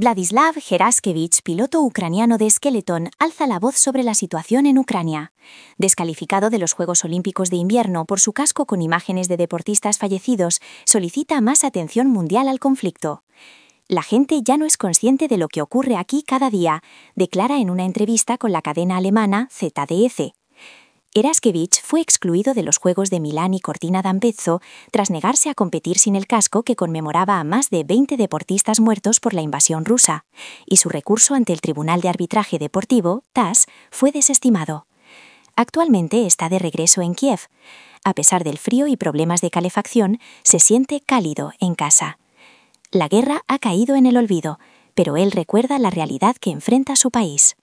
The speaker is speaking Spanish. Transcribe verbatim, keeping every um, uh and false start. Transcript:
Vladislav Geraskevich, piloto ucraniano de Skeleton, alza la voz sobre la situación en Ucrania. Descalificado de los Juegos Olímpicos de Invierno por su casco con imágenes de deportistas fallecidos, solicita más atención mundial al conflicto. La gente ya no es consciente de lo que ocurre aquí cada día, declara en una entrevista con la cadena alemana Z D F. Geraskevich fue excluido de los Juegos de Milán y Cortina d'Ampezzo tras negarse a competir sin el casco que conmemoraba a más de veinte deportistas muertos por la invasión rusa, y su recurso ante el Tribunal de Arbitraje Deportivo, T A S, fue desestimado. Actualmente está de regreso en Kiev. A pesar del frío y problemas de calefacción, se siente cálido en casa. La guerra ha caído en el olvido, pero él recuerda la realidad que enfrenta su país.